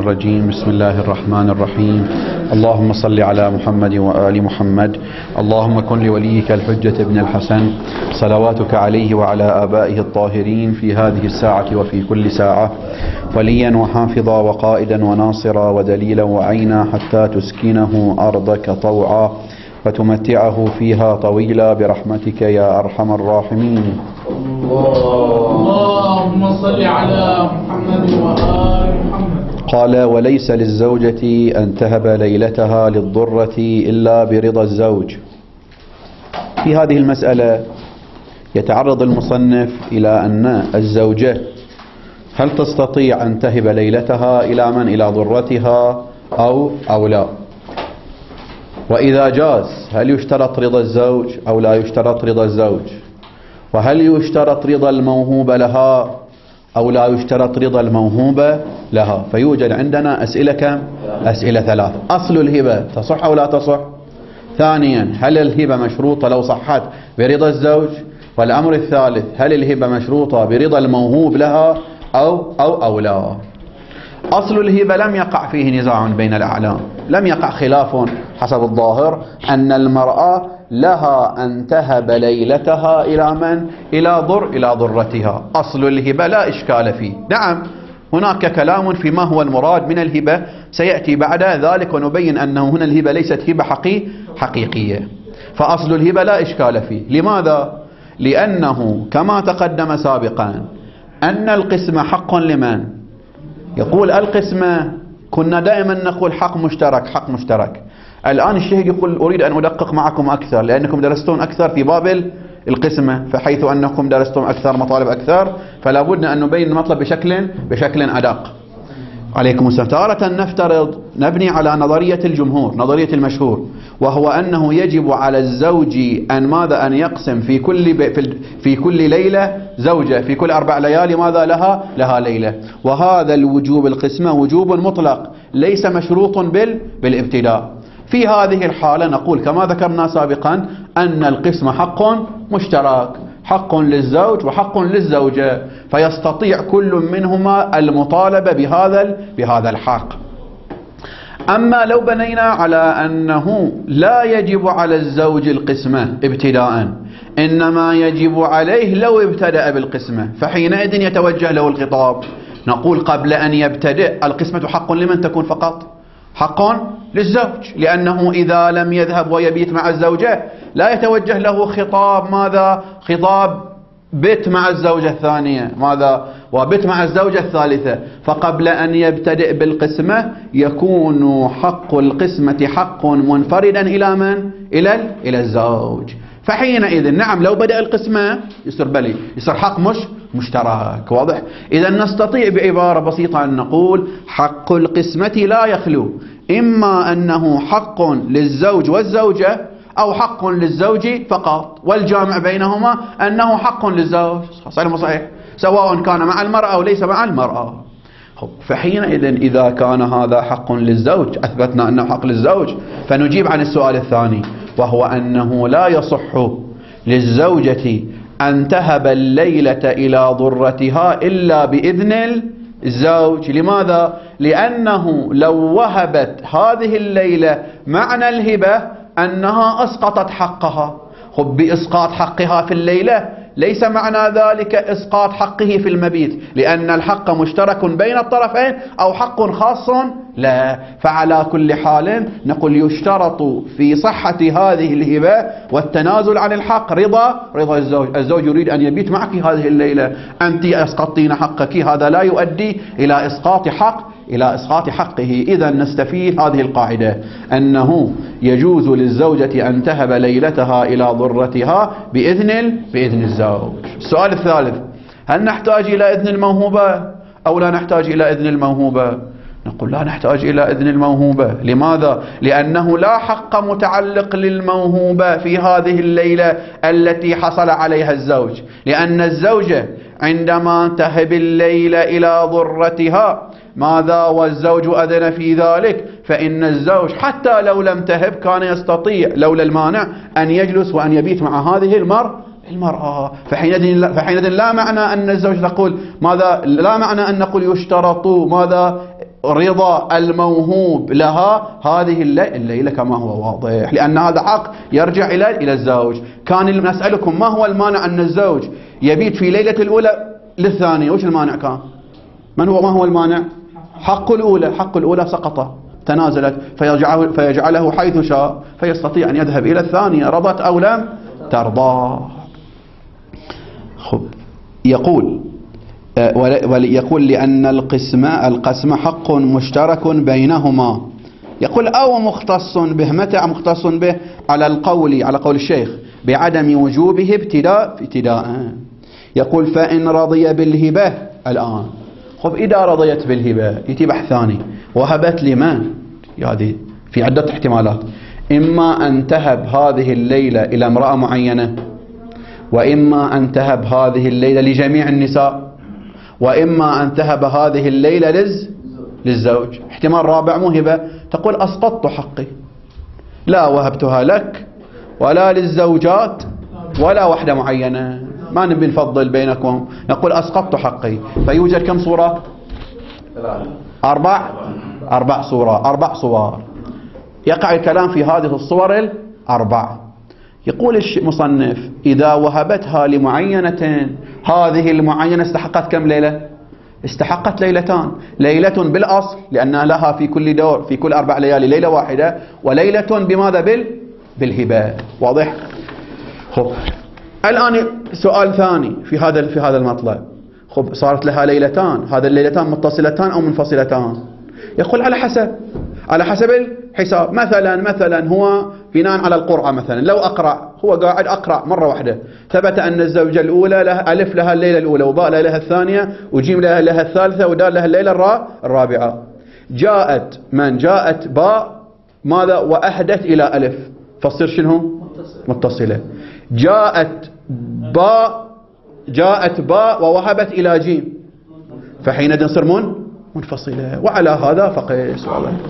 الرجيم. بسم الله الرحمن الرحيم. اللهم صل على محمد وآل محمد. اللهم كن لوليك الحجة ابن الحسن صلواتك عليه وعلى آبائه الطاهرين في هذه الساعة وفي كل ساعة وليا وحافظا وقائدا وناصرا ودليلا وعينا حتى تسكنه أرضك طوعا وتمتعه فيها طويلا برحمتك يا أرحم الراحمين. اللهم صل على محمد وآل محمد. قال: وليس للزوجة أن تهب ليلتها للضرة إلا برضا الزوج. في هذه المسألة يتعرض المصنف إلى أن الزوجة هل تستطيع أن تهب ليلتها إلى من؟ إلى ضرتها أو لا؟ وإذا جاز هل يشترط رضا الزوج أو لا يشترط رضا الزوج؟ وهل يشترط رضا الموهوب لها أو لا يشترط رضا الموهوب لها؟ فيوجد عندنا أسئلة كم؟ أسئلة ثلاث. أصل الهبة تصح أو لا تصح؟ ثانيا، هل الهبة مشروطة لو صحت برضا الزوج؟ والأمر الثالث، هل الهبة مشروطة برضا الموهوب لها أو لا؟ أصل الهبة لم يقع فيه نزاع بين الأعلام، لم يقع خلاف حسب الظاهر أن المرأة لها أن تهب ليلتها إلى من؟ إلى ضرتها. أصل الهبة لا إشكال فيه. نعم، هناك كلام في ما هو المراد من الهبة سيأتي بعد ذلك ونبين أنه هنا الهبة ليست هبة حقيقية. فأصل الهبة لا إشكال فيه. لماذا؟ لأنه كما تقدم سابقا أن القسمة حق لمن؟ يقول القسمة كنا دائما نقول حق مشترك. الآن الشيخ يقول أريد أن أدقق معكم أكثر لأنكم درستون أكثر في باب القسمة، فحيث أنكم درستم أكثر مطالب أكثر فلا بد أن نبين المطلب بشكل أدق. عليكم السلام. تارة نفترض نبني على نظرية الجمهور، نظرية المشهور، وهو أنه يجب على الزوج أن يقسم في كل ليلة زوجة، في كل 4 ليالي ماذا لها ليلة. وهذا الوجوب القسمة وجوب مطلق ليس مشروط بالابتداء. في هذه الحالة نقول كما ذكرنا سابقا أن القسمة حق مشترك، حق للزوج وحق للزوجة، فيستطيع كل منهما المطالبة بهذا الحق. أما لو بنينا على أنه لا يجب على الزوج القسمة ابتداء، إنما يجب عليه لو ابتدأ بالقسمة، فحينئذ يتوجه له الخطاب. نقول قبل أن يبتدئ القسمة حق لمن تكون فقط؟ حق للزوج، لأنه إذا لم يذهب ويبيت مع الزوجة لا يتوجه له خطاب ماذا؟ خطاب بت مع الزوجة الثانية ماذا؟ وبت مع الزوجة الثالثة. فقبل أن يبتدئ بالقسمة يكون حق القسمة حق منفردا إلى من؟ إلى الزوج. فحينئذ نعم لو بدأ القسمة يصير حق مشترك. واضح؟ إذا نستطيع بعبارة بسيطة أن نقول حق القسمة لا يخلو إما أنه حق للزوج والزوجة أو حق للزوج فقط، والجامع بينهما أنه حق للزوج. صحيح سواء كان مع المرأة أو ليس مع المرأة. فحينئذ إذا كان هذا حق للزوج أثبتنا أنه حق للزوج، فنجيب عن السؤال الثاني وهو أنه لا يصح للزوجة أن تهب الليلة إلى ضرتها إلا بإذن الزوج. لماذا؟ لأنه لو وهبت هذه الليلة معنى الهبة أنها أسقطت حقها. بإسقاط حقها في الليلة ليس معنى ذلك إسقاط حقه في المبيت، لأن الحق مشترك بين الطرفين أو حق خاص لا. فعلى كل حال نقول يشترط في صحة هذه الهبة والتنازل عن الحق رضا الزوج. الزوج يريد أن يبيت معك هذه الليلة، أنت أسقطين حقك، هذا لا يؤدي إلى إسقاط حقه. إذا نستفيد هذه القاعدة أنه يجوز للزوجة أن تهب ليلتها إلى ضرتها بإذن الزوج. السؤال الثالث، هل نحتاج إلى إذن الموهوبة أو لا نحتاج إلى إذن الموهوبة؟ نقول لا نحتاج إلى إذن الموهوبة. لماذا؟ لأنه لا حق متعلق للموهوبة في هذه الليلة التي حصل عليها الزوج، لأن الزوجة عندما تهب الليلة إلى ضرتها ماذا؟ والزوج أذن في ذلك، فإن الزوج حتى لو لم تهب كان يستطيع لولا المانع أن يجلس وأن يبيت مع هذه المرأة. فحينئذ لا معنى أن الزوج نقول ماذا؟ لا معنى أن نقول يشترط ماذا؟ رضا الموهوب لها هذه الليلة كما هو واضح، لأن هذا حق يرجع إلى الزوج. كان نسألكم ما هو المانع أن الزوج يبيت في ليلة الأولى للثانية؟ وش المانع كان؟ ما هو المانع؟ حق الأولى سقط، تنازلت، فيجعله حيث شاء، فيستطيع أن يذهب إلى الثانية رضت أو لم ترضى. يقول لأن القسم حق مشترك بينهما. يقول أو مختص به. متى مختص به؟ على قول الشيخ بعدم وجوبه ابتداء. يقول فإن رضي بالهبة الآن. إذا رضيت بالهبة يأتي بحث ثاني، وهبت لمن؟ هذه في عدة احتمالات، إما أن تهب هذه الليلة إلى امرأة معينة، وإما أن تهب هذه الليلة لجميع النساء، وإما أن تهب هذه الليلة للزوج. احتمال رابع مهبة تقول أسقطت حقي، لا وهبتها لك ولا للزوجات ولا واحدة معينة، ما نبي نفضل بينكم، نقول أسقطت حقي. فيوجد كم صورة؟ أربع صور. يقع الكلام في هذه الصور الأربع. يقول المصنف إذا وهبتها لمعينة، هذه المعينة استحقت كم ليلة؟ استحقت ليلتان، ليلة بالأصل لأن لها في كل دور في كل 4 ليالي ليلة واحدة، وليلة بماذا؟ بالهبة. واضح؟ الآن سؤال ثاني في هذا المطلب. صارت لها ليلتان، هذا الليلتان متصلتان أو منفصلتان؟ يقول على حسب الحساب. مثلا هو بناء على القرعة، مثلا لو أقرأ، هو قاعد أقرأ مرة واحدة، ثبت أن الزوجة الأولى لها ألف لها الليلة الأولى، وباء لها الثانية، وجيم لها الثالثة، ودال لها الليلة الرابعة. جاءت باء ماذا؟ وأهدت إلى ألف، فتصير شنو؟ متصلة. جاءت باء ووهبت إلى جيم، فحينئذ تصير منفصلة. وعلى هذا فقس.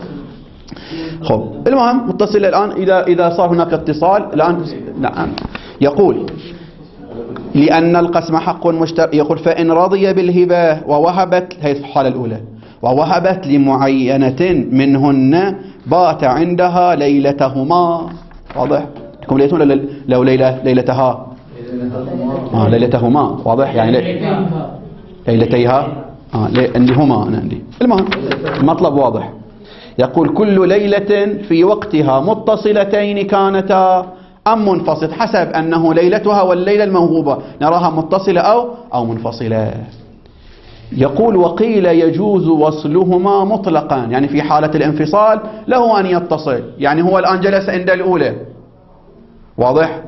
المهم متصلة الآن. إذا صار هناك اتصال الآن، نعم. يقول لأن القسم حق مشترك. يقول فإن رضي بالهبة ووهبت، هي الحالة الأولى، ووهبت لمعينة منهن بات عندها ليلتهما. واضح؟ تكون ليلتهما لو ليلتها ليلتهما. واضح؟ يعني ليلتيها عندي هما، أنا عندي. المهم المطلب واضح. يقول كل ليلة في وقتها متصلتين كانتا أم منفصل، حسب أنه ليلتها والليلة الموهوبة نراها متصلة أو منفصلة. يقول وقيل يجوز وصلهما مطلقا، يعني في حالة الانفصال له أن يتصل. يعني هو الآن جلس عند الأولى، واضح،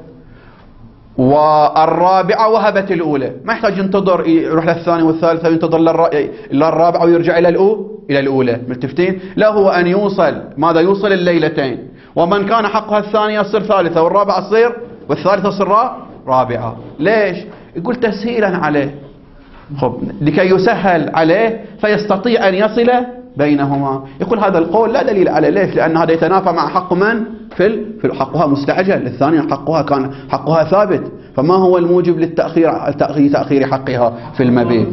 والرابعة وهبت الأولى، ما يحتاج ينتظر يروح للثاني والثالثة وينتظر للرابعة ويرجع إلى الأولى. متفقين؟ له أن يوصل الليلتين، ومن كان حقها الثانية يصير ثالثة، والرابعة تصير، والثالثة تصير رابعة. ليش؟ يقول تسهيلا عليه، لكي يسهل عليه فيستطيع أن يصل بينهما. يقول هذا القول لا دليل عليه. ليش؟ لأن هذا يتنافى مع حق من؟ في حقها مستعجل، الثانية حقها ثابت، فما هو الموجب لتأخير حقها في المبيت؟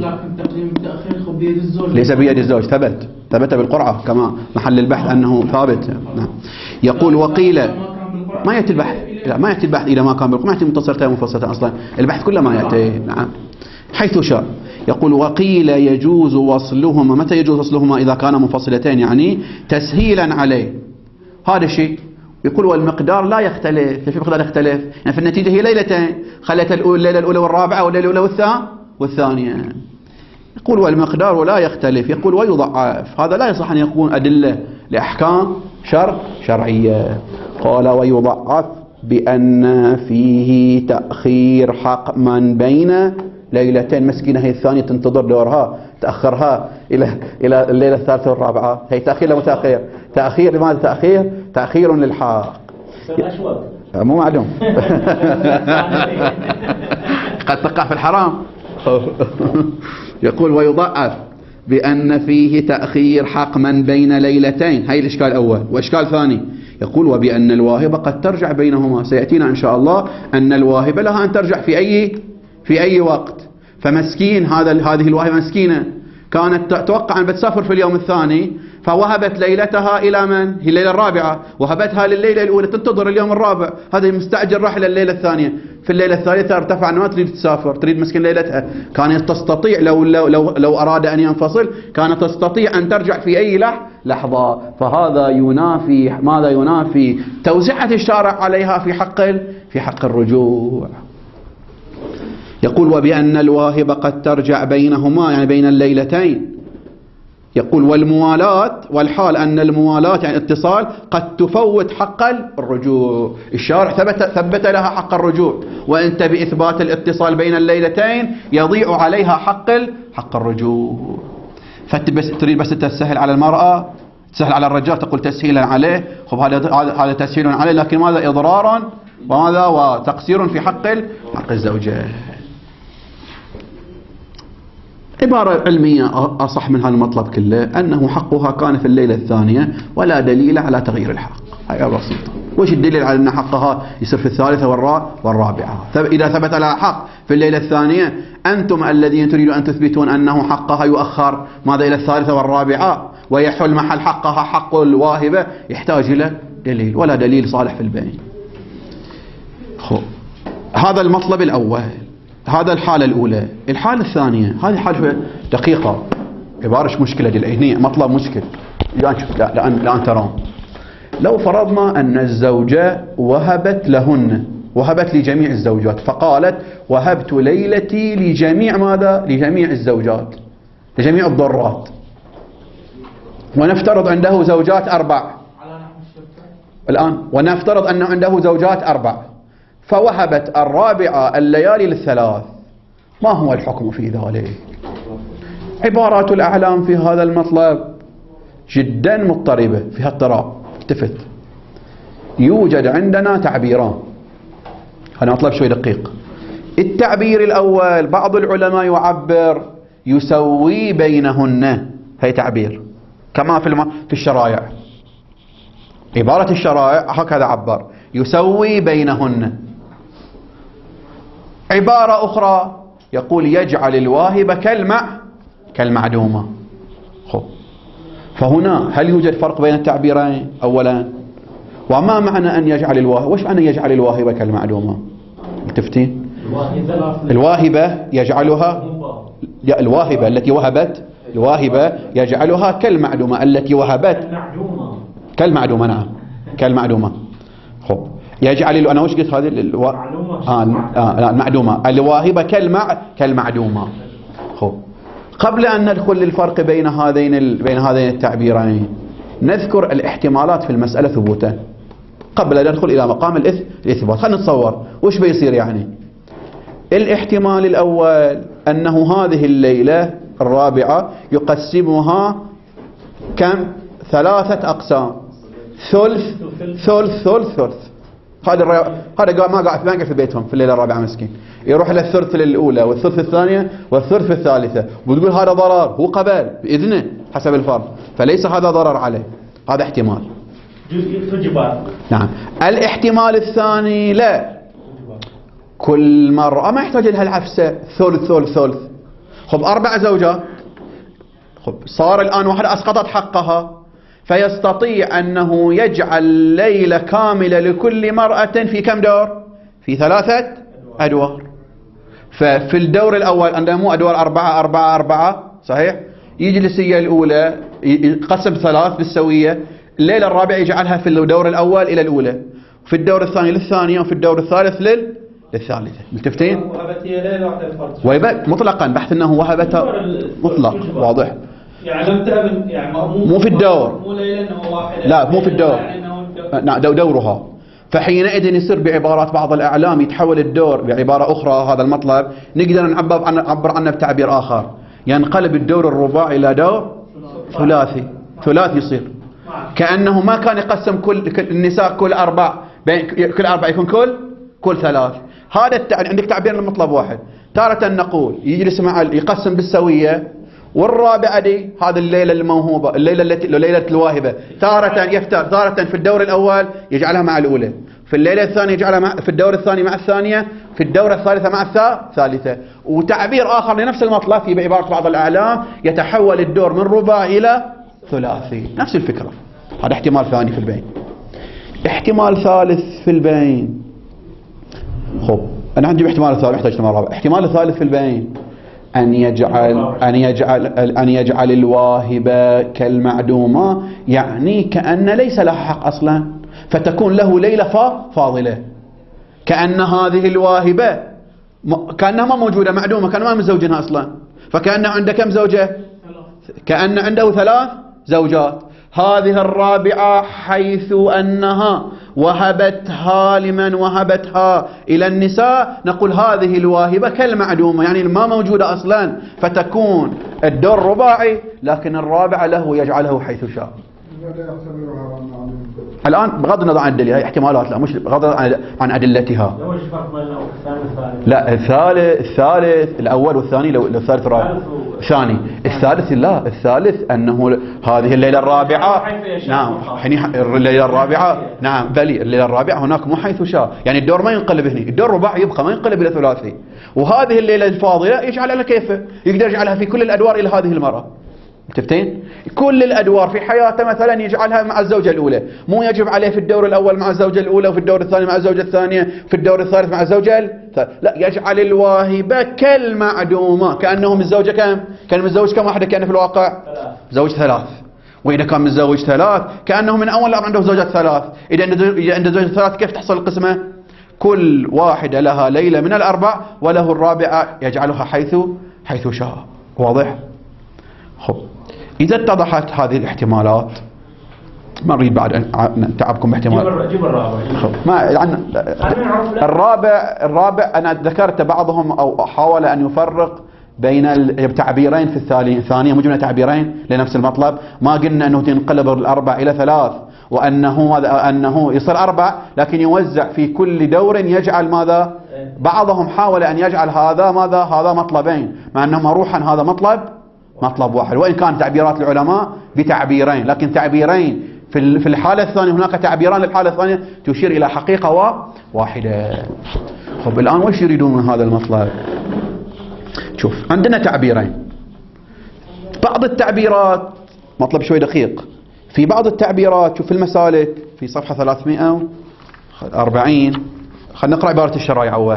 ليس بيد الزوج، ثبت بالقرعة كما محل البحث أنه ثابت. نعم. يقول وقيل ما يأتي البحث، ما يأتي البحث إذا ما كان بالقرعة، ما يأتي متصلتين منفصلتين أصلا، البحث كله ما يأتي. نعم، حيث شاء. يقول وقيل يجوز وصلهما. متى يجوز وصلهما؟ إذا كان منفصلتين، يعني تسهيلا عليه. هذا الشيء. يقول والمقدار لا يختلف. في المقدار يختلف، يعني في النتيجة هي ليلتين، خلت الليلة الأولى والرابعة، والليلة الأولى والثانية. يقول والمقدار ولا يختلف. يقول ويضعف. هذا لا يصح أن يكون أدلة لأحكام شرعية. قال ويضعف بأن فيه تأخير حق من بين ليلتين. مسكينة هي الثانية تنتظر دورها، تأخرها إلى الليلة الثالثة والرابعة. هي تأخير لمتأخر. تأخير لماذا؟ تأخير للحق. مو معلوم. قد تقع في الحرام. يقول ويضعف بأن فيه تأخير حق من بين ليلتين. هاي الإشكال الأول. وإشكال ثاني يقول وبأن الواهبة قد ترجع بينهما. سيأتينا إن شاء الله أن الواهبة لها أن ترجع في أي وقت. فمسكين هذه الواهبة مسكينة، كانت توقع أن بتسافر في اليوم الثاني، فوهبت ليلتها إلى من؟ هي الليلة الرابعة، وهبتها لليلة الأولى تنتظر اليوم الرابع، هذا مستعجل راح إلى الليلة الثانية. في الليلة الثالثة ارتفع أنه ما تريد تسافر، تريد مسكن ليلتها. كانت تستطيع لو أراد أن ينفصل كانت تستطيع أن ترجع في أي لحظة. فهذا ينافي ماذا؟ ينافي توسعة الشارع عليها في حق الرجوع. يقول وبأن الواهب قد ترجع بينهما، يعني بين الليلتين. يقول والموالاة، والحال أن الموالاة يعني اتصال قد تفوت حق الرجوع. الشارع ثبت لها حق الرجوع، وأنت بإثبات الاتصال بين الليلتين يضيع عليها حق الرجوع. فتريد بس تسهل على المرأة، تسهل على الرجال، تقول تسهيلا عليه. خب هذا تسهيل عليه، لكن ماذا؟ إضرارا وماذا؟ وتقصير في حق الزوجة. عبارة علمية أصح من هذا المطلب كله، أنه حقها كان في الليلة الثانية ولا دليل على تغيير الحق. هي بسيطة. وش الدليل على أن حقها يصير في الثالثة والرابعة؟ إذا ثبت لها حق في الليلة الثانية، أنتم الذين تريدون أن تثبتون أنه حقها يؤخر ماذا؟ إلى الثالثة والرابعة، ويحل محل حقها حق الواهبة، يحتاج إلى دليل، ولا دليل صالح في البين. هذا المطلب الأول، هذا الحالة الأولى. الحالة الثانية، هذه حالة دقيقة، عبارة مشكلة هنا مطلب مشكل. الآن ترون لو فرضنا أن الزوجة وهبت لجميع الزوجات، فقالت وهبت ليلتي لجميع ماذا؟ لجميع الزوجات، لجميع الضرات، ونفترض عنده زوجات 4 الآن، ونفترض أنه عنده زوجات 4، فوهبت الرابعة الليالي للثلاث. ما هو الحكم في ذلك؟ عبارات الأعلام في هذا المطلب جدا مضطربة، فيها اضطراب. التفت، يوجد عندنا تعبيران، هذا مطلب شوي دقيق. التعبير الأول، بعض العلماء يعبر يسوي بينهن، هي تعبير كما في الشرائع، عبارة الشرائع هكذا عبر، يسوي بينهن. عبارة أخرى يقول يجعل الواهب كالمعدومة. فهنا هل يوجد فرق بين التعبيرين؟ أولا، وما معنى أن يجعل الواهب؟ وش معنى يجعل الواهب كالمعدومة؟ متفتين؟ الواهبة يجعلها، الواهبة التي وهبت، الواهبة يجعلها كالمعدومة التي وهبت، كالمعدومة. نعم، كالمعدومة. يجعل أنا وش قلت هذه المعدومة، الواهبة كالمعدومة. قبل أن ندخل للفرق بين هذين التعبيرين، نذكر الاحتمالات في المسألة ثبوتا قبل أن ندخل إلى مقام الإثبات. خلينا نتصور وش بيصير. يعني الاحتمال الأول أنه هذه الليلة الرابعة يقسمها كم؟ 3 أقسام، ثلث ثلث ثلث ثلث. هذا ما قاعد في بيتهم في الليلة الرابعة مسكين، يروح إلى الثلث الأولى والثلث الثانية والثلث الثالثة، وتقول هذا ضرر، هو قبل بإذنه حسب الفرض، فليس هذا ضرر عليه. هذا احتمال. نعم. الاحتمال الثاني، لا، كل مرة ما يحتاج لها العفسة، ثلث ثلث ثلث. 4 زوجات، صار الآن واحدة أسقطت حقها، فيستطيع أنه يجعل ليلة كاملة لكل مرأة في كم دور؟ في 3 أدوار. ففي الدور الأول عندنا مو أدوار 4 4 4 صحيح؟ يجلس هي الأولى يقسم 3 بالسوية، الليلة الرابعة يجعلها في الدور الأول إلى الأولى، في الدور الثاني للثانية، وفي الدور الثالث للثالثة. متفقين؟ وهبت هي ليلة واحدة وهبت مطلقا، بحث أنه وهبتها مطلق واضح. يعني لم تهب، يعني مو في الدور، مو ليلة انه واحدة، لا مو في الدور، نعم دورها. فحينئذ يصير بعبارات بعض الأعلام يتحول الدور بعبارة أخرى. هذا المطلب نقدر نعبر عنه بتعبير آخر، ينقلب الدور الرباعي إلى دور ثلاثي يصير، كأنه ما كان يقسم كل النساء كل 4 يكون كل 3. هذا عندك تعبير المطلب واحد. تارة نقول يجلس مع يقسم بالسوية، والرابعة دي هذه الليلة الموهوبة، الليلة الواهبة، تارة يفتر، تارة في الدور الأول يجعلها مع الأولى، في الليلة الثانية يجعلها في الدور الثاني مع الثانية، في الدورة الثالثة مع الثالثة. وتعبير آخر لنفس المطلب في بعبارة بعض الأعلام يتحول الدور من رباعي إلى ثلاثي، نفس الفكرة. هذا احتمال ثاني في البين. احتمال ثالث في البين، خب أنا عندي احتمال ثالث يحتاج احتمال رابع. احتمال الثالث في البين أن يجعل الواهبة كالمعدومة، يعني كأن ليس لها حق أصلا، فتكون له ليلة فاضلة، كأن هذه الواهبة كأنها ما موجودة، معدومة، كان ما مزوجها أصلا، فكأنه عنده كم زوجة؟ كأن عنده 3 زوجات. هذه الرابعة حيث أنها وهبتها لمن وهبتها إلى النساء، نقول هذه الواهبة كالمعدومة، يعني ما موجودة أصلا، فتكون الدور رباعي، لكن الرابعة له يجعله حيث شاء. الآن بغض النظر عن الدليل، هي احتمالات، لا مش بغض النظر عن أدلتها. لا الثالث الأول والثاني، لو الثالث الرابع ثاني، الثالث لا، الثالث أنه هذه الليلة الرابعة، نعم الليلة الرابعة، نعم بلي الليلة الرابعة هناك مو حيث شاء، يعني الدور ما ينقلب هنا، الدور رباعي يبقى ما ينقلب إلى ثلاثي. وهذه الليلة الفاضلة يجعل على كيفه، يقدر يجعلها في كل الأدوار إلى هذه المرأة. متفقين؟ كل الأدوار في حياته مثلا يجعلها مع الزوجة الأولى، مو يجب عليه في الدور الأول مع الزوجة الأولى، وفي الدور الثاني مع الزوجة الثانية، في الدور الثالث مع الزوجة لا، يجعل الواهبة كالمعدومة، كأنه متزوجة كم؟ كان متزوج كم واحدة كان في الواقع؟ زوج 3. وإذا كان متزوج 3 كأنه من أول الأمر عنده زوجات 3. إذا عنده زوجة 3 كيف تحصل القسمة؟ كل واحدة لها ليلة من ال4 وله الرابعة يجعلها حيث شاء. واضح؟ خب إذا اتضحت هذه الاحتمالات، ما نريد بعد أن نتعبكم باحتمال. جيب الرابع. ما يعني الرابع أنا ذكرت بعضهم أو حاول أن يفرق بين التعبيرين في الثانية، مو جبنا تعبيرين لنفس المطلب، ما قلنا أنه تنقلب الأربع إلى 3 وأنه يصير 4 لكن يوزع في كل دور يجعل ماذا؟ بعضهم حاول أن يجعل هذا مطلبين، مع أنه روحا هذا مطلب واحد، وإن كان تعبيرات العلماء بتعبيرين، لكن تعبيرين في الحالة الثانية، هناك تعبيران للحالة الثانية تشير إلى حقيقة واحدة. طب الآن وش يريدون من هذا المطلب؟ شوف عندنا تعبيرين، بعض التعبيرات مطلب شوي دقيق، في بعض التعبيرات شوف في المسالك في صفحة 340، خلينا نقرأ عبارة الشرايع أول.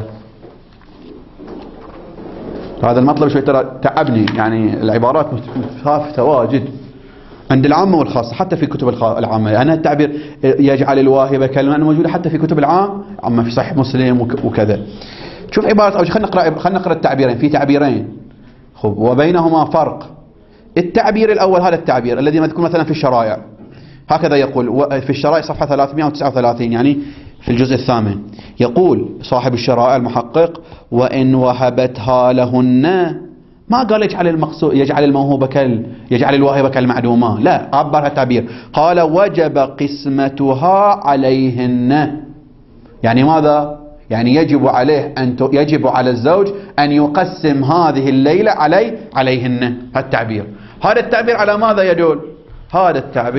هذا المطلب شوي ترى تعبني، يعني العبارات متفاوتة واجد عند العامة والخاصة، حتى في كتب العامة. أنا التعبير يجعل الواهبة كلمة موجودة حتى في كتب العامة في صحيح مسلم وكذا. شوف عبارة أو خلينا نقرأ التعبيرين، في تعبيرين خب وبينهما فرق. التعبير الأول هذا التعبير الذي مذكور مثلا في الشرائع، هكذا يقول في الشرائع صفحة 339، يعني في الجزء الثامن، يقول صاحب الشرائع المحقق: وإن وهبتها لهن، ما قال يجعل الموهوبة يجعل الواهبة كالمعدومة، لا، عبرها التعبير، قال: وجب قسمتها عليهن. يعني ماذا؟ يعني يجب على الزوج أن يقسم هذه الليلة عليهن. هالتعبير، هذا التعبير على ماذا يدل؟ هذا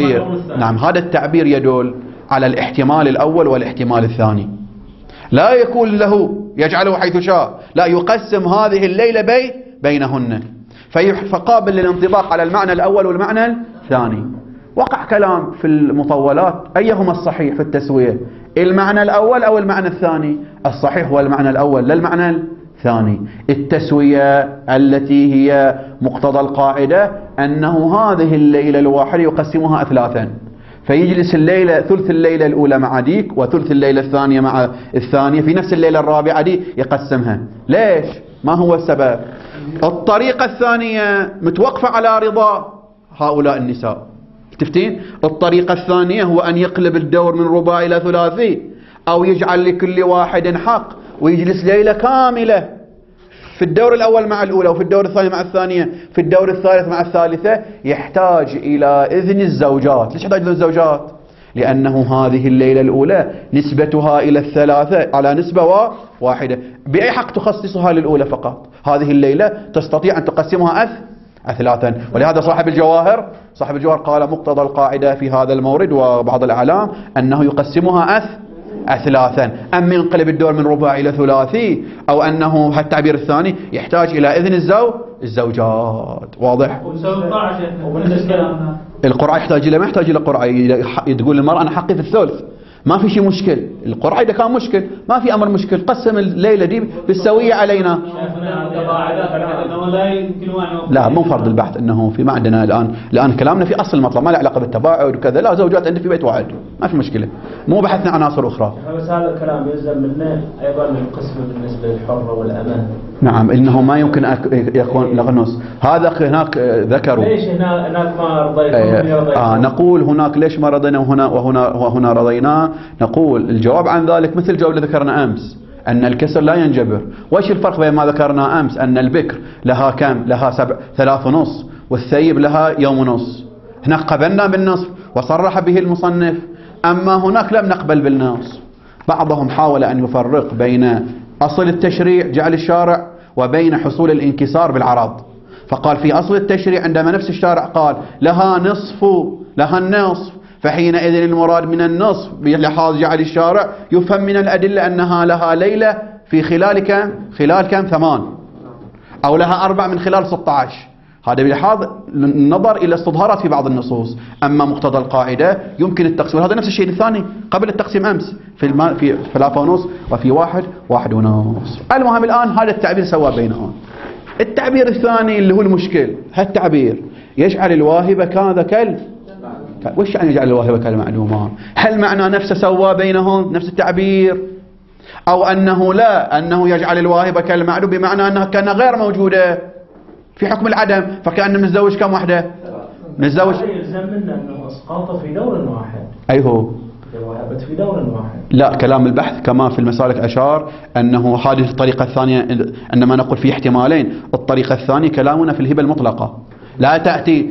التعبير يدل على الاحتمال الأول والاحتمال الثاني. لا يكون له يجعله حيث شاء، لا، يقسم هذه الليلة بينهن، فقابل للانطباق على المعنى الأول والمعنى الثاني. وقع كلام في المطولات أيهما الصحيح في التسوية، المعنى الأول أو المعنى الثاني؟ الصحيح هو المعنى الأول لا المعنى الثاني. التسوية التي هي مقتضى القاعدة أنه هذه الليلة الواحدة يقسمها 3، فيجلس الليلة ثلث الليلة الأولى مع ديك وثلث الليلة الثانية مع الثانية، في نفس الليلة الرابعة دي يقسمها. ليش؟ ما هو السبب؟ الطريقة الثانية متوقفة على رضا هؤلاء النساء. تفتين؟ الطريقة الثانية هو أن يقلب الدور من رباعي إلى ثلاثي، أو يجعل لكل واحد حق ويجلس ليلة كاملة في الدور الأول مع الأولى، وفي الدور الثاني مع الثانية، في الدور الثالث مع الثالثة. يحتاج إلى إذن الزوجات. ليش يحتاج إذن الزوجات؟ لأنه هذه الليلة الأولى نسبتها إلى الثلاثة على نسبة واحدة. بأي حق تخصصها للأولى فقط؟ هذه الليلة تستطيع أن تقسمها 3. ولهذا صاحب الجواهر قال: مقتضى القاعدة في هذا المورد وبعض الأعلام أنه يقسمها أثلاثا. أما ينقلب الدور من رباعي إلى ثلاثي، أو أنه هالتعبير الثاني يحتاج إلى إذن الزوجات. واضح؟ القرعة يحتاج إلى، ما يحتاج إلى قرعة. تقول المرأة أنا حقي في الثلث، ما في شيء مشكل. القرعة إذا كان مشكل ما في أمر مشكل، قسم الليلة دي بالسوية علينا. لا مو فرض البحث، انه في ما عندنا الان كلامنا في اصل المطلب، ما له علاقه بالتباعد وكذا. لا، زوجات عندي في بيت واحد ما في مشكله، مو بحثنا عن عناصر اخرى. بس هذا الكلام يلزم منه ايضا القسم بالنسبه للحره والامان. نعم، انه ما يمكن يكون لغنص. هذا هناك ذكروا ليش هناك ما رضينا؟ نقول هناك ليش ما رضينا وهنا رضينا. نقول الجواب عن ذلك مثل الجواب اللي ذكرنا امس، أن الكسر لا ينجبر. وإيش الفرق بين ما ذكرنا أمس؟ أن البكر لها كم؟ لها 3.5، والثيب لها يوم ونص. هناك قبلنا بالنصف وصرح به المصنف، أما هناك لم نقبل بالنصف. بعضهم حاول أن يفرق بين أصل التشريع جعل الشارع وبين حصول الانكسار بالعرض، فقال في أصل التشريع عندما نفس الشارع قال لها النصف، فحينئذ المراد من النصف بلحاظ جعل الشارع يفهم من الأدلة أنها لها ليلة في خلال كم 8، أو لها 4 من خلال 16. هذا بلحاظ النظر إلى استظهارات في بعض النصوص. أما مقتضى القاعدة يمكن التقسيم. هذا نفس الشيء الثاني قبل التقسيم أمس في 3.5 وفي 1.5. المهم الآن هذا التعبير سوى بينهم. التعبير الثاني اللي هو المشكل، هالتعبير يجعل الواهبة كذا وش يعني يجعل الواهبة كالمعلومة؟ هل معنى نفسه سوى بينهم نفس التعبير، أو أنه لا، أنه يجعل الواهبة كالمعلوم بمعنى أنها كان غير موجودة في حكم العدم، فكأنه متزوج كم وحدة؟ متزوج يلزم منا أنه أسقاط في دور واحد. أي هو الواهبة في دور واحد. لا، كلام البحث كما في المسالك أشار أنه هذه الطريقة الثانية. عندما نقول في احتمالين، الطريقة الثانية كلامنا في الهبة المطلقة، لا تأتي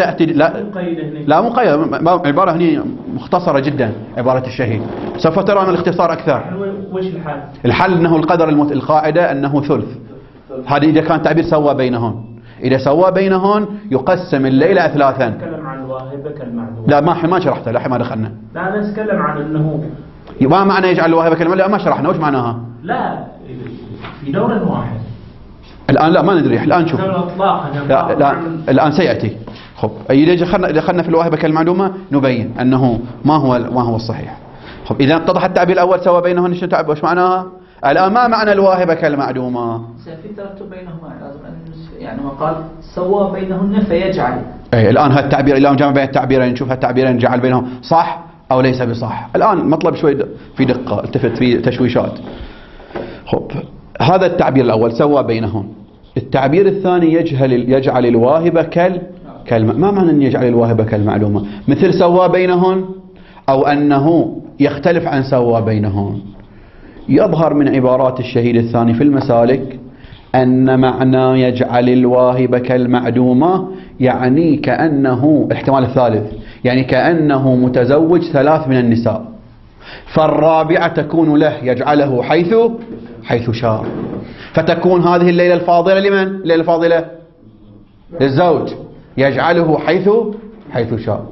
لا مقيد. عبارة هنا مختصرة جدا، عبارة الشهيد. سوف ترى أن الاختصار أكثر. وش الحل؟ الحل أنه القدر القاعدة أنه ثلث. هذا إذا كان تعبير سوى بينهن. إذا سوى بينهن يقسم الليلة 3. نتكلم عن الواهبة كالمعلوم. لا ما شرحته، لا ما دخلنا. لا أنا نتكلم عن أنه ما معنى يجعل الواهبة كالمعلوم؟ لا ما شرحنا وش معناها. لا في دور واحد. الآن لا ما ندري، الآن شوف. لا الآن سيأتي. خب إذا دخلنا في الواهبة كالمعلومة نبين أنه ما هو الصحيح. خب إذا اتضح التعبير الأول سوى بينهن وش معناها؟ الآن ما معنى الواهبة كالمعلومة؟ في ترتب بينهما، لازم يعني ما قال سوى بينهن فيجعل. أي الآن هالتعبير الآن جمع بين التعبيرين، نشوف هالتعبيرين جعل بينهم صح أو ليس بصح. الآن مطلب شوي في دقة، التفت في تشويشات. خب هذا التعبير الأول سوى بينهم. التعبير الثاني يجعل الواهبة ما معنى أن يجعل الواهبة كالمعلومة؟ مثل سوى بينهن، أو أنه يختلف عن سوى بينهن. يظهر من عبارات الشهيد الثاني في المسالك أن معنى يجعل الواهبة كالمعدومة يعني كأنه الاحتمال الثالث، يعني كأنه متزوج 3 من النساء، فالرابعة تكون له يجعله حيث شاء، فتكون هذه الليلة الفاضلة لمن؟ الليلة الفاضلة للزوج، يجعله حيث شاء.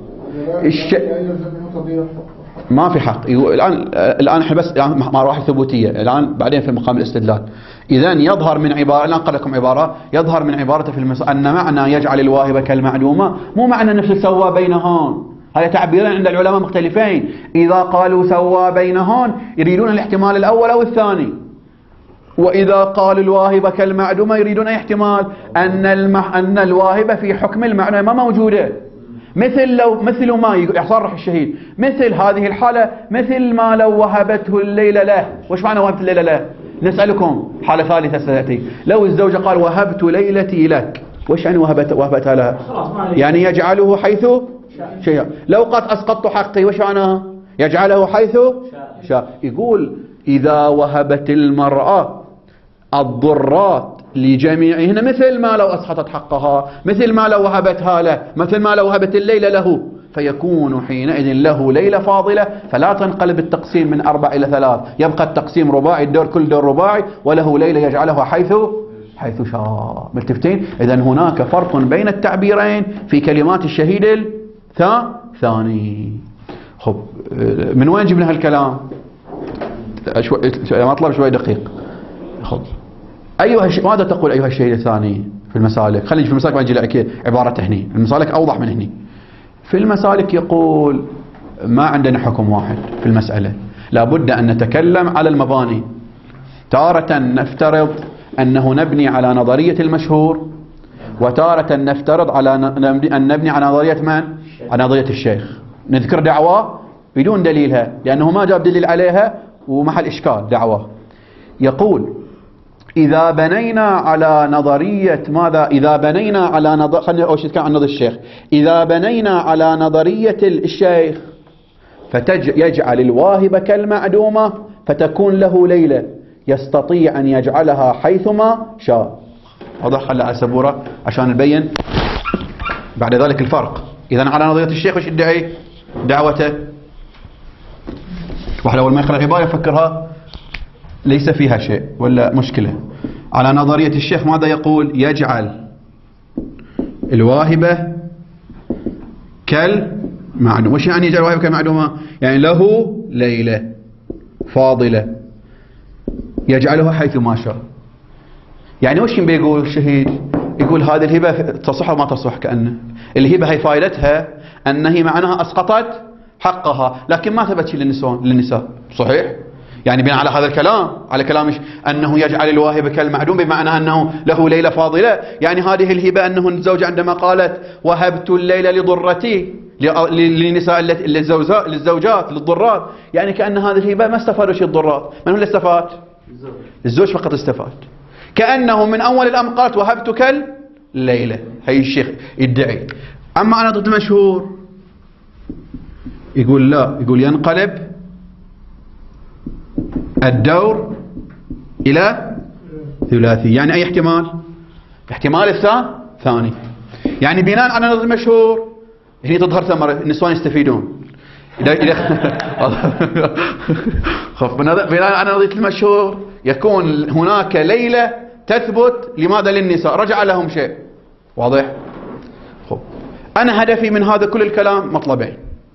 ما في حق. الآن احنا بس مراحل ثبوتية، الآن بعدين في مقام الاستدلال. إذن يظهر من عبارة، الآن قال لكم عبارة، يظهر من عبارته في أن معنى يجعل الواهبة كالمعدومة مو معنى نفس سوى بينهن. هذا تعبيرين عند العلماء مختلفين. إذا قالوا سوى بينهن يريدون الاحتمال الأول أو الثاني، وإذا قال الواهبة كالمعدومة يريدون احتمال أن الواهبة في حكم المعدومة ما موجودة. مثل ما يصرح الشهيد، مثل هذه الحالة، مثل ما لو وهبته الليلة له. وش معنى وهبت الليلة له؟ نسألكم حالة ثالثة ستأتي. لو الزوجة قال وهبت ليلتي لك، وش يعني وهبتها لها؟ يعني يجعله حيث شيء. لو قد أسقطت حقي وش معناها؟ يجعله حيث شاء. يقول إذا وهبت المرأة الضرات لجميعهن مثل ما لو أسقطت حقها، مثل ما لو وهبتها له، مثل ما لو وهبت الليلة له، فيكون حينئذ له ليلة فاضلة، فلا تنقلب التقسيم من 4 إلى 3، يبقى التقسيم رباعي، كل دور رباعي، وله ليلة يجعلها حيث شاء. ملتفتين؟ إذن هناك فرق بين التعبيرين في كلمات الشهيد الثاني. خب من وين جبنا هالكلام؟ مطلب شوي دقيق. خذ ماذا تقول أيها الشيء الثاني في المسالك؟ خلينا في المسالك ما نجي لك عبارة هني، المسالك أوضح من هني. في المسالك يقول ما عندنا حكم واحد في المسألة، لابد أن نتكلم على المباني. تارة نفترض أنه نبني على نظرية المشهور، وتارة نفترض على أن نبني على نظرية من؟ على نظرية الشيخ. نذكر دعوة بدون دليلها لأنه ما جاب دليل عليها ومحل إشكال دعوة. يقول إذا بنينا على نظرية ماذا؟ إذا بنينا على خلينا أول شيء نتكلم عن نظرية الشيخ. إذا بنينا على نظرية الشيخ يجعل الواهب كالمعدومة فتكون له ليلة يستطيع أن يجعلها حيثما شاء. واضح؟ خلى على سبورة عشان نبين بعد ذلك الفرق. إذا على نظرية الشيخ وش ادعي؟ دعوته. واحد أول ما يقرأ العبارة يفكرها ليس فيها شيء ولا مشكلة. على نظرية الشيخ ماذا يقول؟ يجعل الواهبة كالمعدومة. وش يعني يجعل الواهبة كالمعدومة؟ يعني له ليلة فاضلة يجعلها حيث ما شاء. يعني وش بيقول الشهيد؟ يقول هذه الهبة تصح وما تصح. كأنه الهبة هي فائدتها أن هي معناها أسقطت حقها، لكن ما ثبت شيء للنساء. صحيح؟ يعني بناء على هذا الكلام، على كلام أنه يجعل الواهب كالمعدوم بمعنى أنه له ليلة فاضلة، يعني هذه الهبة أنه الزوجة عندما قالت وهبت الليلة لضرتي للنساء للزوجات للضرات، يعني كأن هذه الهبة ما استفادوا شيء الضرات. من هو اللي استفاد؟ الزوج فقط استفاد. كأنه من أول الأمر قالت وهبتك الليلة. هي الشيخ يدعي. أما على ضد المشهور يقول لا، يقول ينقلب الدور إلى ثلاثي. يعني أي احتمال؟ احتمال الثاني. يعني بناء على نظر المشهور هنا تظهر ثمرة، النسوان يستفيدون. بناء على نظرية المشهور يكون هناك ليلة تثبت لماذا؟ للنساء، رجع لهم شيء. واضح؟ خب أنا هدفي من هذا كل الكلام مطلبين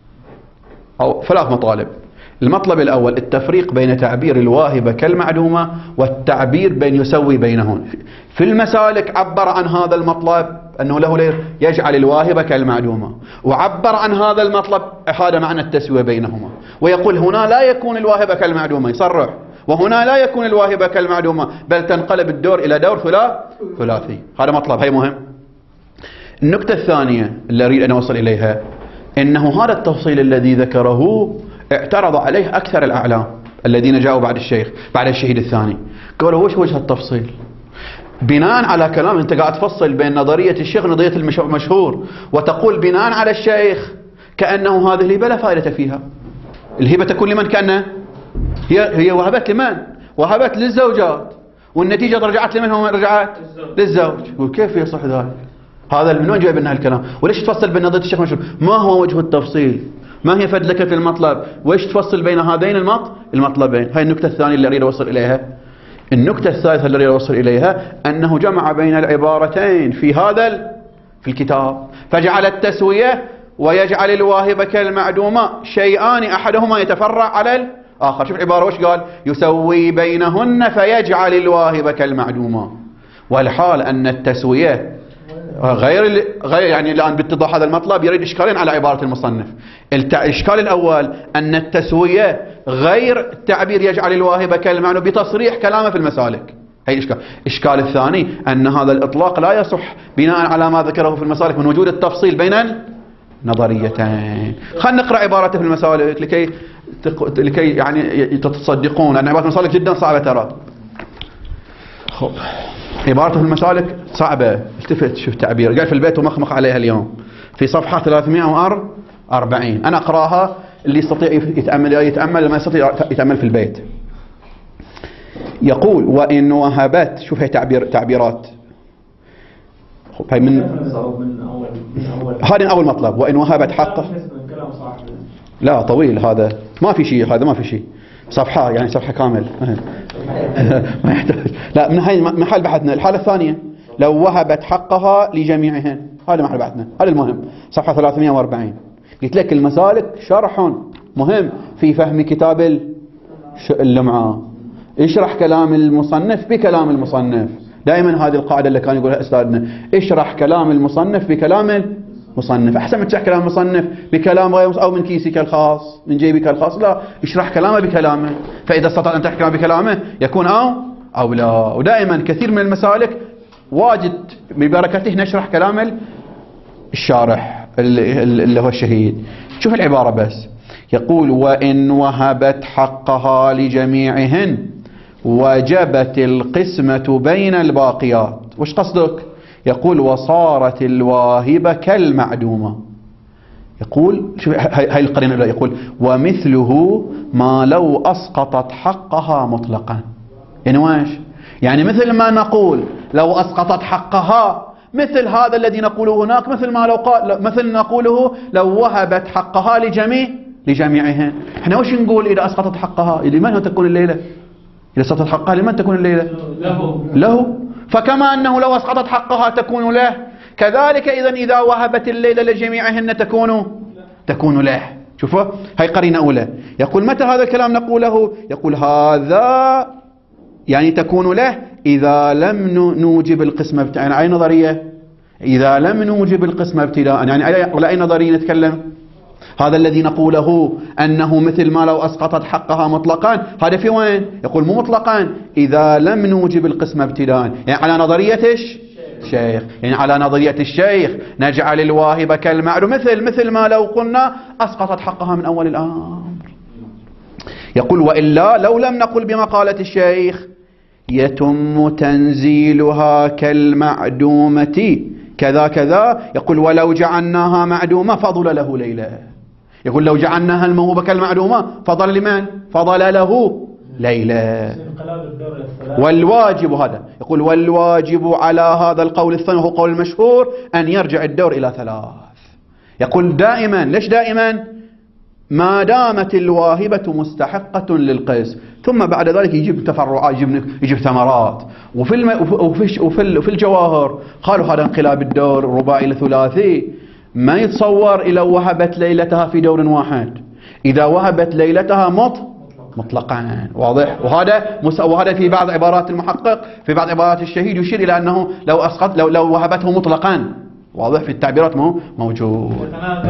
أو 3 مطالب. المطلب الأول التفريق بين تعبير الواهبة كالمعدومة والتعبير بين يسوي بينهن. في المسالك عبر عن هذا المطلب أنه له ليلة يجعل الواهبة كالمعدومة، وعبر عن هذا المطلب هذا معنى التسوية بينهما، ويقول هنا لا يكون الواهبة كالمعدومة، يصرح، وهنا لا يكون الواهبة كالمعدومة بل تنقلب الدور إلى دور ثلاثي. هذا مطلب، هي مهم. النقطة الثانية اللي أريد أن أوصل إليها إنه هذا التفصيل الذي ذكره اعترض عليه أكثر الأعلام الذين جاءوا بعد الشيخ، بعد الشهيد الثاني، قالوا وش وجه التفصيل؟ بناء على كلام أنت قاعد تفصل بين نظرية الشيخ ونظرية المشهور، وتقول بناء على الشيخ كأنه هذه الهبة لا فائدة فيها. الهبة تكون لمن؟ كان هي وهبت لمن؟ وهبت للزوجات، والنتيجة رجعت لمن؟ هم رجعت للزوج. وكيف يصح ذلك؟ هذا من وين جايب لنا هالكلام؟ وليش تفصل بين نظرية الشيخ والمشهور؟ ما هو وجه التفصيل؟ ما هي فدلكة في المطلب؟ وإيش تفصل بين هذين المطلبين؟ هاي النقطة الثانية اللي أريد أوصل إليها. النقطة الثالثة اللي أريد أوصل إليها أنه جمع بين العبارتين في الكتاب، فجعل التسوية ويجعل الواهبة كالمعدومة شيئان أحدهما يتفرع على الآخر. شوف العبارة وش قال؟ يسوي بينهن فيجعل الواهبة كالمعدومة، والحال أن التسوية غير يعني الآن باتضاح هذا المطلب يريد إشكالين على عبارة المصنف. الإشكال الأول أن التسوية غير التعبير يجعل الواهبة كالمعدومة بتصريح كلامه في المسالك، هي الإشكال. الإشكال الثاني أن هذا الإطلاق لا يصح بناء على ما ذكره في المسالك من وجود التفصيل بين النظريتين. خلينا نقرأ عبارته في المسالك لكي يعني تتصدقون أن عبارة المسالك جدا صعبة ترى. خب عبارته في المسالك صعبة، التفت شوف تعبير، قال في البيت ومخمخ عليها اليوم في صفحة 340. أنا أقرأها، اللي يستطيع يتأمل ما يستطيع يتأمل في البيت. يقول وإن وهبت، شوف هي تعبيرات، هاي من هذا أول مطلب، وإن وهبت حقه. لا طويل هذا، ما في شيء، هذا ما في شيء، صفحة يعني صفحة كامل ما يحتاج. لا من هاي محل بحثنا. الحالة الثانية لو وهبت حقها لجميعهن، هذا محل بحثنا، هذا المهم، صفحة 340. قلت لك المسالك شرح مهم في فهم كتاب اللمعة، اشرح كلام المصنف بكلام المصنف. دائما هذه القاعدة اللي كان يقولها أستاذنا، اشرح كلام المصنف بكلام المصنف. أحسن من تشرح كلام المصنف بكلام غير أو من كيسك الخاص من جيبك الخاص، لا، اشرح كلامه بكلامه. فإذا استطعت أن تحكي كلامه بكلامه يكون أو لا. ودائما كثير من المسالك واجد ببركته نشرح كلام الشارح اللي هو الشهيد. شوف العبارة بس، يقول وإن وهبت حقها لجميعهن وجبت القسمة بين الباقيات. وش قصدك؟ يقول وصارت الواهبة كالمعدومة. يقول شوف هاي القرينة الأولى، يقول ومثله ما لو أسقطت حقها مطلقا. يعني واش؟ يعني مثل ما نقول لو أسقطت حقها، مثل هذا الذي نقوله هناك، مثل ما لو قال، مثل نقوله لو وهبت حقها لجميعهن. احنا وش نقول إذا أسقطت حقها؟ لمن تكون الليلة؟ إذا أسقطت حقها لمن تكون الليلة؟ له. فكما أنه لو أسقطت حقها تكون له، كذلك إذا وهبت الليلة لجميعهن تكون له. شوفوا هاي قرينة أولى. يقول متى هذا الكلام نقوله؟ يقول هذا يعني تكون له إذا لم نوجب القسمة ابتداء. يعني أي نظرية؟ إذا لم نوجب القسمة ابتداء. يعني على أي نظرية نتكلم؟ هذا الذي نقوله أنه مثل ما لو أسقطت حقها مطلقا، هذا في وين؟ يقول مو مطلقا، إذا لم نوجب القسمة ابتداء. يعني على نظرية الشيخ، يعني على نظرية الشيخ نجعل الواهبة كالمعدوم، مثل ما لو قلنا أسقطت حقها من أول الأمر. يقول وإلا لو لم نقل بمقالة الشيخ يتم تنزيلها كالمعدومة كذا كذا. يقول ولو جعلناها معدومة فضل له ليلة. يقول لو جعلناها الموهوبة كالمعدومة فضل لمن؟ فضل له ليلة. والواجب هذا، يقول والواجب على هذا القول الثاني وهو قول المشهور أن يرجع الدور إلى 3. يقول دائما، ليش دائما؟ ما دامت الواهبة مستحقة للقيس، ثم بعد ذلك يجيب تفرعات، يجيب ثمرات. وفي الجواهر قالوا هذا انقلاب الدور رباعي لثلاثي. ما يتصور إذا وهبت ليلتها في دور واحد، إذا وهبت ليلتها مطلقا. واضح؟ وهذا في بعض عبارات المحقق، في بعض عبارات الشهيد يشير إلى أنه لو وهبته مطلقا. واضح؟ في التعبيرات موجود.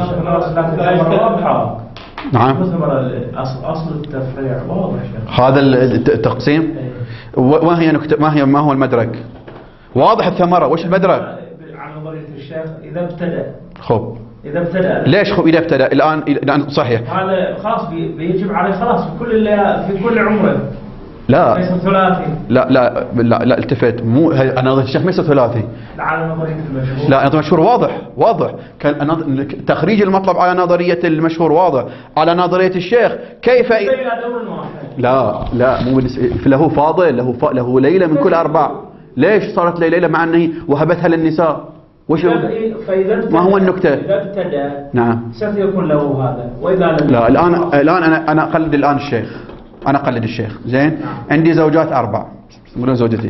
نعم. أصل التفريع واضح. هذا التقسيم. ما هو المدرك؟ واضح الثمرة. وش المدرك؟ على نظرية الشيخ إذا ابتدأ. خب إذا ابتدأ. ليش إذا ابتدأ؟ الآن صحيح. هذا خلاص بيجب عليه خلاص في كل عمره. لا. ليس ثلاثي. لا التفت. مو أنا نظرية الشيخ ليس ثلاثي. على نظرية المشهور. لا نظرية المشهور واضح. كان تخريج المطلب على نظرية المشهور واضح. على نظرية الشيخ كيف إلى دور واحد. لا مو له فاضل، له ليلة من كل 4. ليش صارت ليلة مع أنه وهبتها للنساء؟ ما هو النكتة؟ إذا ابتدأ نعم سيكون له هذا، وإذا لم. لا الآن أنا أقلد الآن الشيخ. أنا أقلد الشيخ. زين. عندي زوجات 4. مو زوجتي.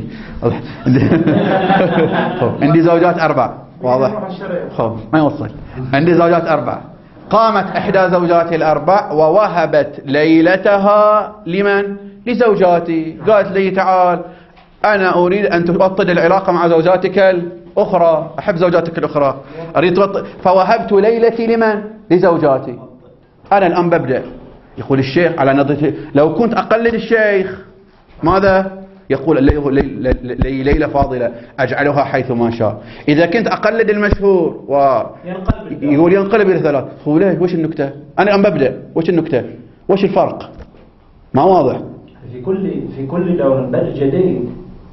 عندي زوجات 4. واضح؟ ما يوصل. عندي زوجات 4. قامت إحدى زوجاتي ال4 ووهبت ليلتها لمن؟ لزوجاتي. قالت لي تعال أنا أريد أن تبطل العلاقة مع زوجاتك الأخرى، أحب زوجاتك الأخرى، أريد تبطل. فوهبت ليلتي لمن؟ لزوجاتي. أنا الآن ببدأ. يقول الشيخ على نظرته لو كنت أقلد الشيخ ماذا؟ يقول ليلة فاضلة أجعلها حيث ما شاء. إذا كنت أقلد المشهور يقول ينقلب إلى 3. هو ليه؟ وش النكتة؟ أنا الآن ببدأ. وش النكتة؟ وش الفرق؟ ما واضح. في كل دور بل جديد.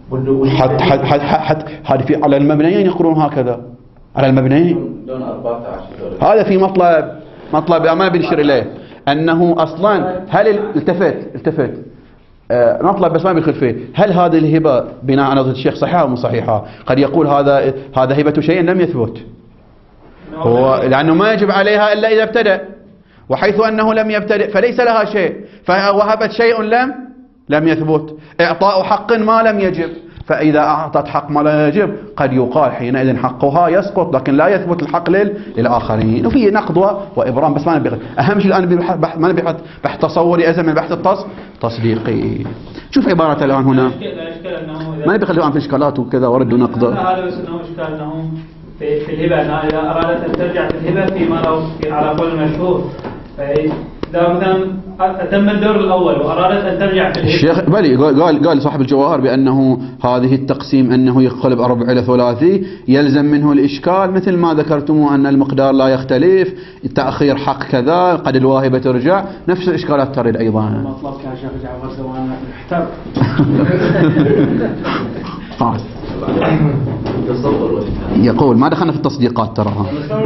هذا في على المبنيين يقولون هكذا. على المبنيين. دون 14 هذا في مطلب ما بنشر إليه أنه أصلا هل التفت نطلب بس ما بيدخل فيه. هل هذه الهبة بناء على نظرية الشيخ صحيحة أو مو صحيحة؟ قد يقول هذا هبة شيء لم يثبت، هو لأنه ما يجب عليها إلا إذا ابتدأ، وحيث أنه لم يبتدئ فليس لها شيء، فوهبت شيء لم يثبت. إعطاء حق ما لم يجب، فإذا أعطت حق ما لا يجب قد يقال حينئذ حقها يسقط، لكن لا يثبت الحق للآخرين. وفي نقد وإبرام، بس ما نبي أهم شيء الآن ما نبي بحث تصوري أزم من البحث التصديقي. شوف عبارة الآن هنا، ما نبي الآن في إشكالات وكذا ورد ونقد. هذا بس أنه إشكال أنه في الهبة، أنها إذا أرادت أن ترجع في الهبة فيما لو على قول المشهور، فإذا مثلا أتم الدور الأول وأرادت أن ترجع في الهبة. الشيخ بلي قال صاحب الجواهر بأنه هذه التقسيم أنه ينقلب 4 إلى 3 يلزم منه الإشكال، مثل ما ذكرتموا أن المقدار لا يختلف، تأخير حق كذا، قد الواهبة ترجع، نفس الإشكالات ترد أيضا. مطلب كان شيخ جعفر زمان محتر. يقول ما دخلنا في التصديقات تراها.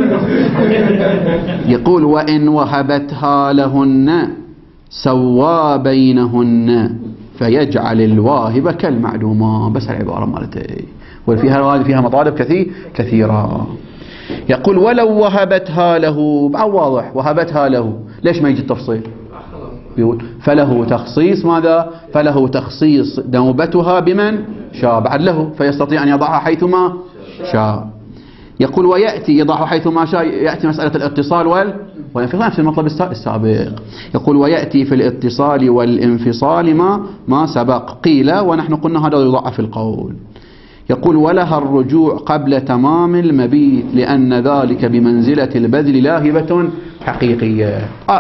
يقول وإن وهبتها لهن سوى بينهن فيجعل الواهب كالمعلومة. بس العبارة مالتي وفيها مطالب كثيرة. يقول ولو وهبتها له، واضح وهبتها له، ليش ما يجي التفصيل؟ يقول فله تخصيص ماذا؟ فله تخصيص نوبتها بمن شاء بعد له، فيستطيع أن يضعها حيثما شاء. يقول ويأتي يضعها حيثما شاء، يأتي مسألة الاتصال والانفصال في المطلب السابق. يقول ويأتي في الاتصال والانفصال ما سبق قيل، ونحن قلنا هذا يضعف القول. يقول ولها الرجوع قبل تمام المبيت لأن ذلك بمنزلة البذل لا هبة حقيقية.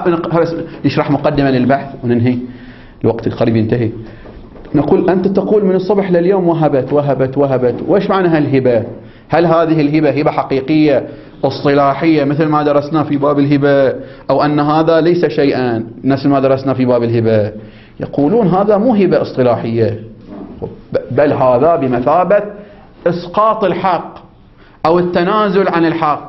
نشرح مقدمة للبحث وننهي، الوقت القريب ينتهي. نقول أنت تقول من الصبح لليوم وهبت، وإيش معنى هالهبة؟ هل هذه الهبة هبة حقيقية اصطلاحية مثل ما درسنا في باب الهبة، أو أن هذا ليس شيئا نفس ما درسنا في باب الهبة؟ يقولون هذا مو هبة اصطلاحية، بل هذا بمثابة إسقاط الحق أو التنازل عن الحق،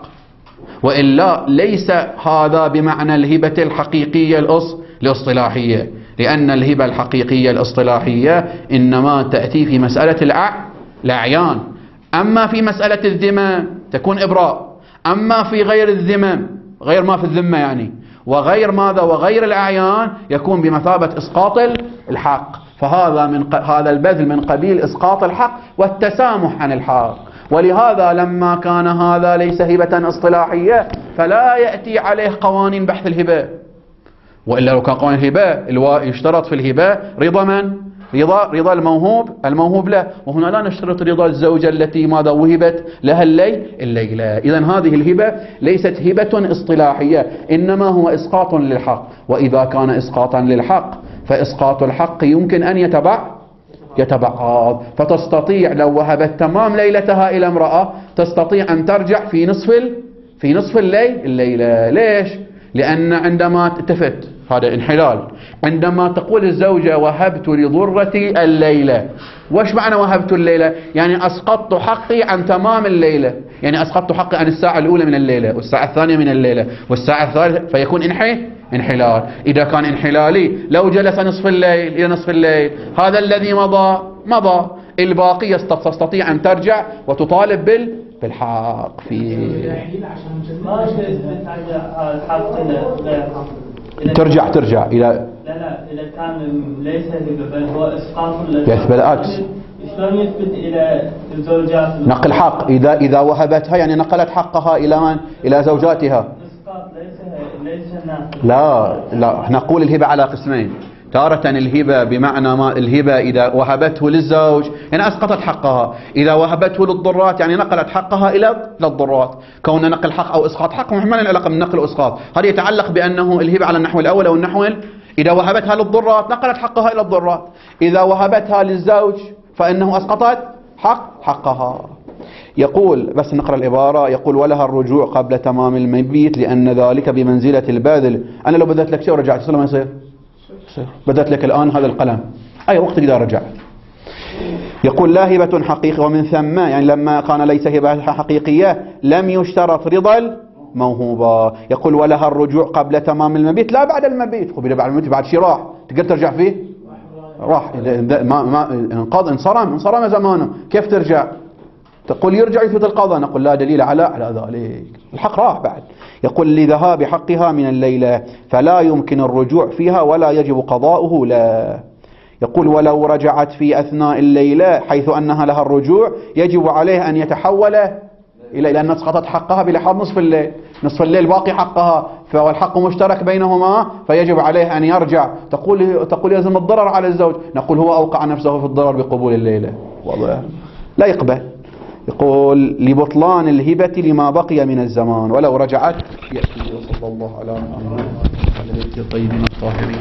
وإلا ليس هذا بمعنى الهبة الحقيقية الاصطلاحية، لأن الهبة الحقيقية الاصطلاحية إنما تأتي في مسألة الأعيان. أما في مسألة الذمم تكون إبراء، أما في غير الذمم، غير ما في الذمة يعني، وغير ماذا وغير الأعيان يكون بمثابة إسقاط الحق. فهذا هذا البذل من قبيل إسقاط الحق والتسامح عن الحق. ولهذا لما كان هذا ليس هبة اصطلاحية فلا يأتي عليه قوانين بحث الهبة، وإلا لو كان قوانين الهبة يشترط في الهبة رضا من؟ رضا الموهوب له، وهنا لا نشترط رضا الزوجة التي ماذا وهبت لها الليلة. إذن هذه الهبة ليست هبة اصطلاحية، إنما هو إسقاط للحق. وإذا كان إسقاطا للحق فإسقاط الحق يمكن أن يتبعض، فتستطيع لو وهبت تمام ليلتها إلى امرأة تستطيع أن ترجع في نصف الليلة. ليش؟ لأن عندما تفت هذا انحلال، عندما تقول الزوجة وهبت لضرتي الليلة، وش معنى وهبت الليلة؟ يعني أسقطت حقي عن تمام الليلة، يعني أسقطت حقي عن الساعة الأولى من الليلة والساعة الثانية من الليلة والساعة الثالثة، فيكون انحلال. إذا كان انحلالي لو جلس نصف الليل إلى نصف الليل، هذا الذي مضى، الباقي تستطيع أن ترجع وتطالب بالحق في ترجع إلى لا إذا كان ليس هبة بل هو إسقاط يثبت العكس. شلون يثبت إلى الزوجات نقل حق؟ إذا وهبتها يعني نقلت حقها إلى من؟ إلى زوجاتها. إسقاط ليس لا نقول الهبة على قسمين. تارة الهبة بمعنى ما الهبة إذا وهبته للزوج يعني أسقطت حقها، إذا وهبته للضرات يعني نقلت حقها إلى الضرات. كون نقل حق أو إسقاط حق ما له علاقة بالنقل وإسقاط، هذا يتعلق بأنه الهبة على النحو الأول أو النحو إذا وهبتها للضرات نقلت حقها إلى الضرات، إذا وهبتها للزوج فإنه أسقطت حقها. يقول بس نقرأ العبارة. يقول ولها الرجوع قبل تمام المبيت لأن ذلك بمنزلة الباذل. أنا لو بدأت لك شيء ورجعت صار ما يصير؟ بدأت لك الآن هذا القلم أي وقت إذا رجع. يقول لا هبة حقيقية، ومن ثم يعني لما كان ليس هبة حقيقية لم يشترط رضا الموهوبة. يقول ولها الرجوع قبل تمام المبيت، لا بعد المبيت. بعد المبيت بعد شي راح تقدر ترجع فيه؟ راح ما انقضى انصرم زمانه، كيف ترجع؟ تقول يرجع يثبت القضاء، نقول لا دليل على ذلك، الحق راح بعد. يقول لذهاب حقها من الليلة فلا يمكن الرجوع فيها ولا يجب قضاؤه لا. يقول ولو رجعت في أثناء الليلة حيث أنها لها الرجوع يجب عليه أن يتحول إلى لأن أسقطت حقها بلحاظ نصف الليل، نصف الليل باقي حقها، فالحق مشترك بينهما فيجب عليه أن يرجع. تقول يلزم الضرر على الزوج، نقول هو أوقع نفسه في الضرر بقبول الليلة، واضح؟ لا يقبل. يقول لبطلان الهبة لما بقي من الزمان ولو رجعت يأتي. صلى الله على محمد وعلى آله الطيبين الطاهرين.